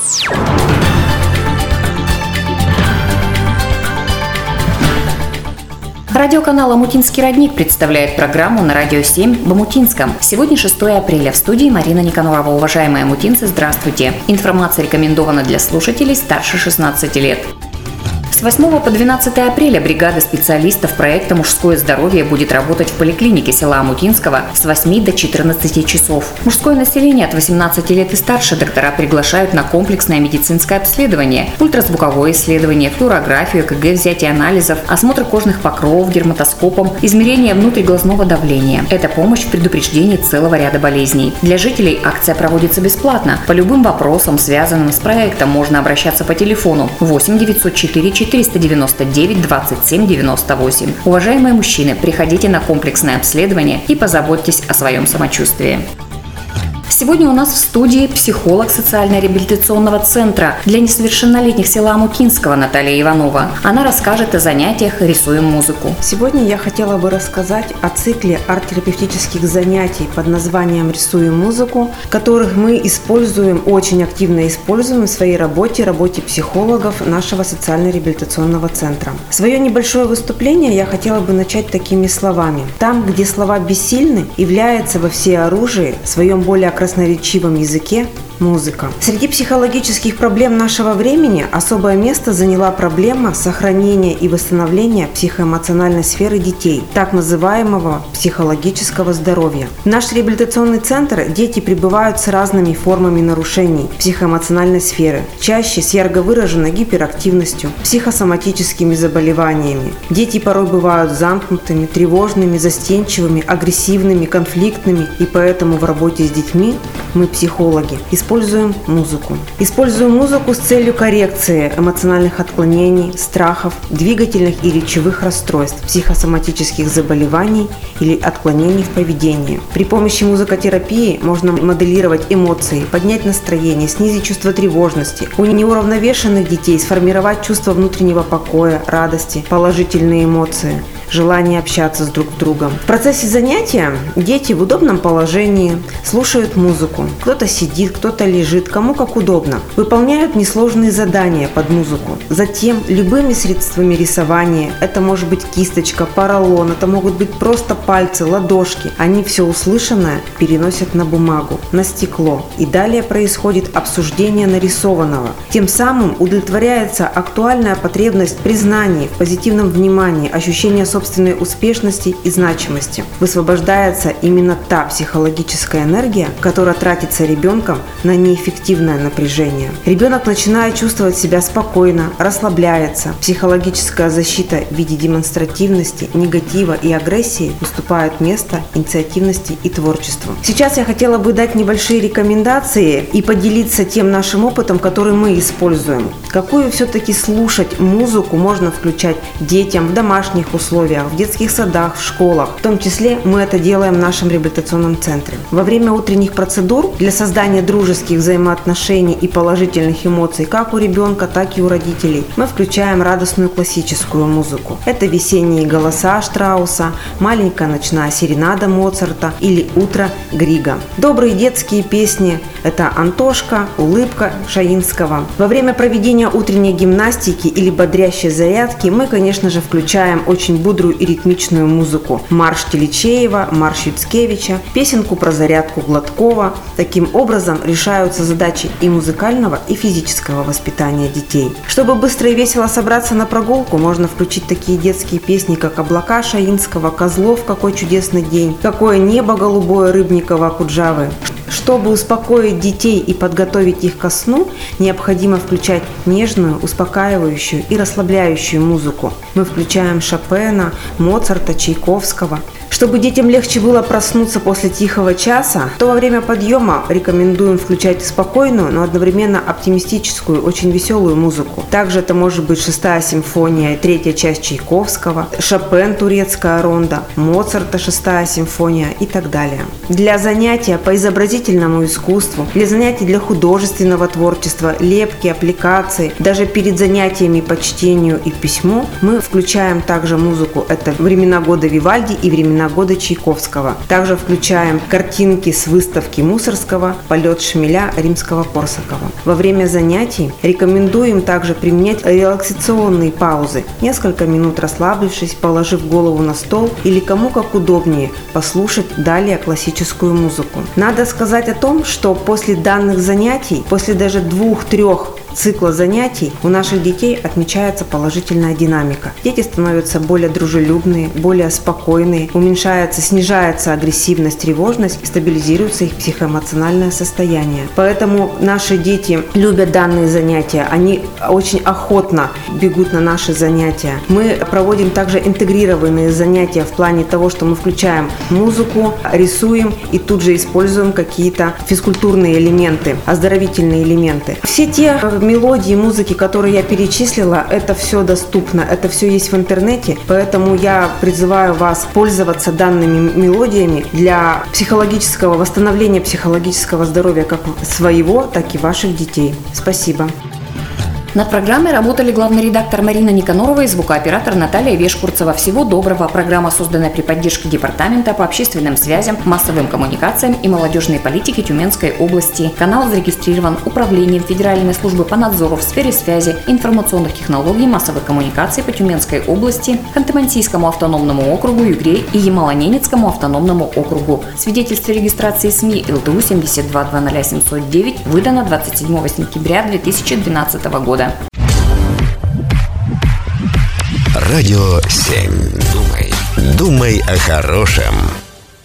Радиоканал «Омутинский родник» представляет программу на Радио 7 в Омутинском. Сегодня 6 апреля. В студии Марина Никонорова. Уважаемые омутинцы, здравствуйте. Информация рекомендована для слушателей старше 16 лет. С 8 по 12 апреля бригада специалистов проекта «Мужское здоровье» будет работать в поликлинике села Омутинского с 8 до 14 часов. Мужское население от 18 лет и старше доктора приглашают на комплексное медицинское обследование, ультразвуковое исследование, флюорографию, ЭКГ, взятие анализов, осмотр кожных покровов дерматоскопом, измерение внутриглазного давления. Это помощь в предупреждении целого ряда болезней. Для жителей акция проводится бесплатно. По любым вопросам, связанным с проектом, можно обращаться по телефону 8 904 499 27 98. Уважаемые мужчины, приходите на комплексное обследование и позаботьтесь о своем самочувствии. Сегодня у нас в студии психолог социально-реабилитационного центра для несовершеннолетних села Омутинского Наталья Иванова. Она расскажет о занятиях «Рисуем музыку». Сегодня я хотела бы рассказать о цикле арт-терапевтических занятий под названием «Рисуем музыку», которых мы очень активно используем в своей работе психологов нашего социально-реабилитационного центра. Свое небольшое выступление я хотела бы начать такими словами. Там, где слова бессильны, является во всеоружии, в своем более красноречивом языке музыка. Среди психологических проблем нашего времени особое место заняла проблема сохранения и восстановления психоэмоциональной сферы детей, так называемого психологического здоровья. В наш реабилитационный центр дети прибывают с разными формами нарушений психоэмоциональной сферы, чаще с ярко выраженной гиперактивностью, психосоматическими заболеваниями. Дети порой бывают замкнутыми, тревожными, застенчивыми, агрессивными, конфликтными, и поэтому в работе с детьми мы, психологи, используем музыку. Используем музыку с целью коррекции эмоциональных отклонений, страхов, двигательных и речевых расстройств, психосоматических заболеваний или отклонений в поведении. При помощи музыкотерапии можно моделировать эмоции, поднять настроение, снизить чувство тревожности. У неуравновешенных детей сформировать чувство внутреннего покоя, радости, положительные эмоции, желание общаться с друг с другом. В процессе занятия дети в удобном положении слушают музыку. Кто-то сидит, кто-то лежит, кому как удобно. Выполняют несложные задания под музыку. Затем любыми средствами рисования, это может быть кисточка, поролон, это могут быть просто пальцы, ладошки. Они все услышанное переносят на бумагу, на стекло. И далее происходит обсуждение нарисованного. Тем самым удовлетворяется актуальная потребность в признании, в позитивном внимании, ощущение собственной успешности и значимости. Высвобождается именно та психологическая энергия, которая тратится ребенком на неэффективное напряжение. Ребенок начинает чувствовать себя спокойно, расслабляется. Психологическая защита в виде демонстративности, негатива и агрессии уступает место инициативности и творчеству. Сейчас я хотела бы дать небольшие рекомендации и поделиться тем нашим опытом, который мы используем. Какую все-таки слушать музыку можно включать детям в домашних условиях, в детских садах, в школах. В том числе мы это делаем в нашем реабилитационном центре. Во время утренних процедур для создания дружеских взаимоотношений и положительных эмоций как у ребенка, так и у родителей мы включаем радостную классическую музыку. Это весенние голоса Штрауса, маленькая ночная серенада Моцарта или утро Грига. Добрые детские песни – это Антошка, улыбка Шаинского. Во время проведения утренней гимнастики или бодрящей зарядки мы, конечно же, включаем очень бодрую и ритмичную музыку. Марш Теличеева, марш Юцкевича, песенку про зарядку Гладкова. Таким образом решаются задачи и музыкального, и физического воспитания детей. Чтобы быстро и весело собраться на прогулку, можно включить такие детские песни, как «Облака» Шаинского, «Козлов, какой чудесный день», «Какое небо голубое» Рыбникова, Куджавы. Чтобы успокоить детей и подготовить их ко сну, необходимо включать нежную, успокаивающую и расслабляющую музыку. Мы включаем Шопена, Моцарта, Чайковского. Чтобы детям легче было проснуться после тихого часа, то во время подъема рекомендуем включать спокойную, но одновременно оптимистическую, очень веселую музыку. Также это может быть 6-я симфония, 3-я часть Чайковского, Шопен, турецкая ронда, Моцарта, 6-я симфония и так далее. Для занятия по изобразительному искусству, для занятий для художественного творчества, лепки, аппликации, даже перед занятиями по чтению и письму мы включаем также музыку. Это времена года Вивальди и времена годы Чайковского. Также включаем картинки с выставки Мусорского, полет шмеля Римского-Корсакова. Во время занятий рекомендуем также применять релаксационные паузы. Несколько минут расслабившись, положив голову на стол или кому как удобнее послушать далее классическую музыку. Надо сказать о том, что после данных занятий, после даже 2-3 цикла занятий у наших детей отмечается положительная динамика. Дети становятся более дружелюбные, более спокойные, снижается агрессивность, тревожность, стабилизируется их психоэмоциональное состояние. Поэтому наши дети любят данные занятия, они очень охотно бегут на наши занятия. Мы проводим также интегрированные занятия в плане того, что мы включаем музыку, рисуем и тут же используем какие-то физкультурные элементы, оздоровительные элементы. Все те мелодии, музыки, которые я перечислила, это все доступно, это все есть в интернете, поэтому я призываю вас пользоваться данными мелодиями для психологического восстановления, психологического здоровья как своего, так и ваших детей. Спасибо. Над программой работали главный редактор Марина Никанорова и звукооператор Наталья Вешкурцева. Всего доброго. Программа создана при поддержке Департамента по общественным связям, массовым коммуникациям и молодежной политике Тюменской области. Канал зарегистрирован Управлением Федеральной службы по надзору в сфере связи, информационных технологий, массовых коммуникаций по Тюменской области, Ханты-Мансийскому автономному округу, Югре и Ямало-Ненецкому автономному округу. Свидетельство регистрации СМИ ЛТУ 720000709 выдано 27 сентября 2012 года. Радио 7. Думай о хорошем.